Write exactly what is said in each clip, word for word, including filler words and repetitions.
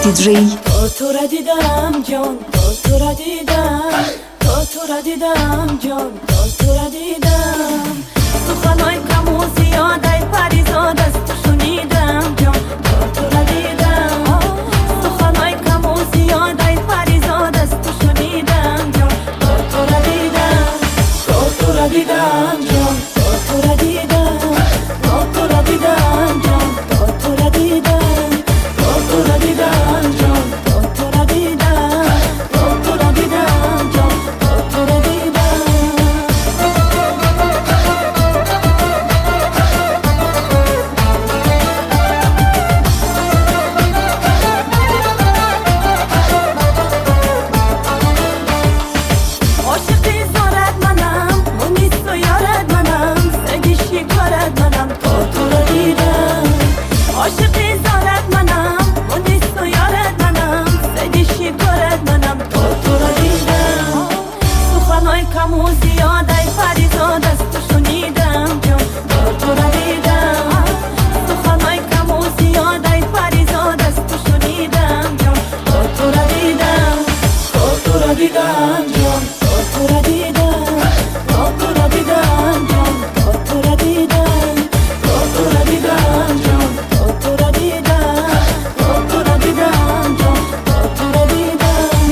نقطة جی. تا تو را دیدم جان، تا تو را دیدم، تا تو را دیدم جان، تا تو را دیدم. سخنای کم و زیادای پریزاد از تو شنیدم جان، تا تو را دیدم. سخنای کم و زیادای پریزاد از تو شنیدم جان، تا تو را دیدم. تا تو را دیدم جان، تا تو را دیدم، تا تو را دیدم جان، تا تو را دیدم، تا تو را دیدم جان، تا تو را دیدم، تا تو را دیدم جان، تا تو را دیدم. عاشقی زارد منم، منیست و یارد منم، سگی شکارد منم، تا تو را دیدم. عاشقی زارد منم، منیست و یارد منم، سگی شکارد منم، تا تو را دیدم. سخنای کم و زیادای پریزاد از تو شنیدم جان، تا تو را دیدم. سخنای کم و زیادای پریزاد از تو شنیدم جان، تا تو را دیدم. تا تو را دیدم جان، تا تو را دیدم، تا تو را دیدم جان، تا تو را دیدم، تا تو را دیدم جان، تا تو را دیدم، تا تو را دیدم جان، تا تو را دیدم.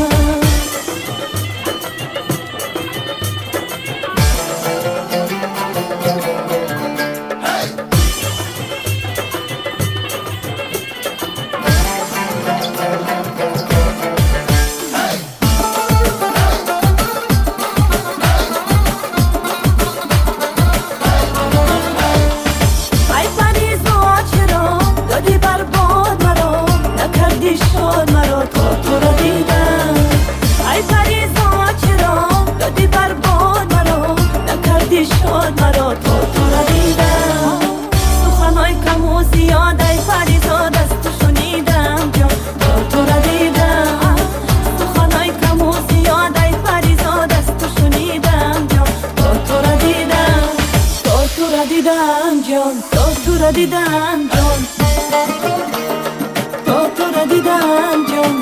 ای پریزاد چرا دادی برباد مرا، نکردی شاد مرا، تا تو را دیدم. ای پریزاد چرا دادی برباد مرا، نکردی شاد مرا، تا تو را دیدم. سخنای کم و زیادای پریزاد از تو شنیدم جان، تا تو را دیدم. سخنای کم و زیادای پریزاد از تو شنیدم جان، تا تو را دیدم. تا تو را دیدم جان، تا تو را دیدم جان، تا تو را دیدم جان،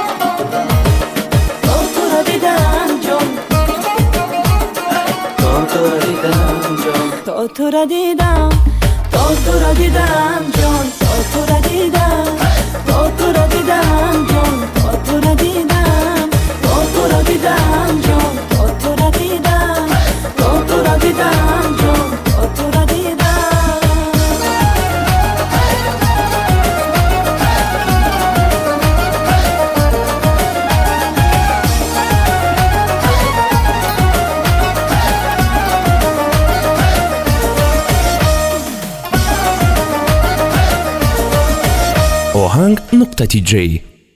تا تو را دیدم جان، تا تو را دیدم جان، تا تو را دیدم. تا تو را دیدم جان، تا تو را دیدم، تا تو را دیدم جان، تا تو را دیدم، تا تو را دیدم جان، تا تو را دیدم، تا تو را دیدم جان، تا تو را دیدم. آهنگ نقطة جی.